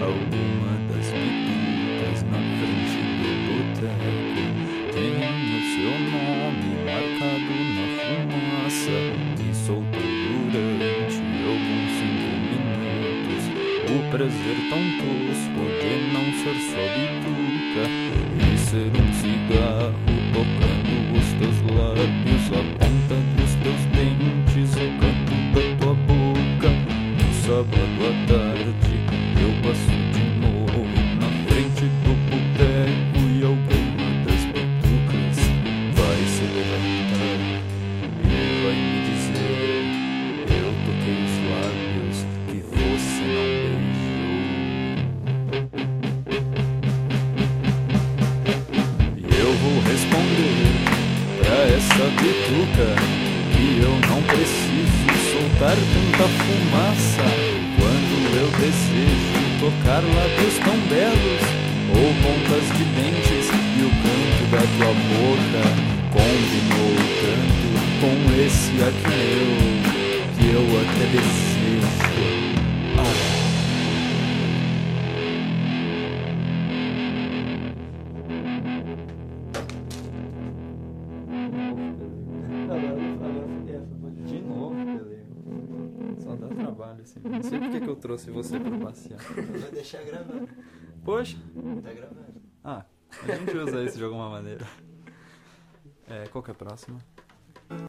alguma das pitucas na frente do boteco tem o seu nome marcado na fumaça que soltou durante alguns 5 minutos. O prazer tão tosco de não ser só bituca e ser um cigarro tocando os teus lábios, a ponta dos teus dentes, o canto da tua boca. No sábado à tarde eu passo de novo na frente do boteco e alguma das bitucas vai se levantar e vai me dizer: eu toquei os lábios que você não beijou. E eu vou responder pra essa bituca que eu não preciso soltar tanta fumaça quando eu desejo tocar lábios tão belos ou pontas de dentes, e o canto da tua boca combinou tanto com esse aqui meu que eu até desejo. De novo, Pelé. Só dá trabalho assim. Não sei porque que eu trouxe você pra passear. Vai deixar gravando. Poxa. Tá gravando. A gente usa isso de alguma maneira. Qual que é a próxima?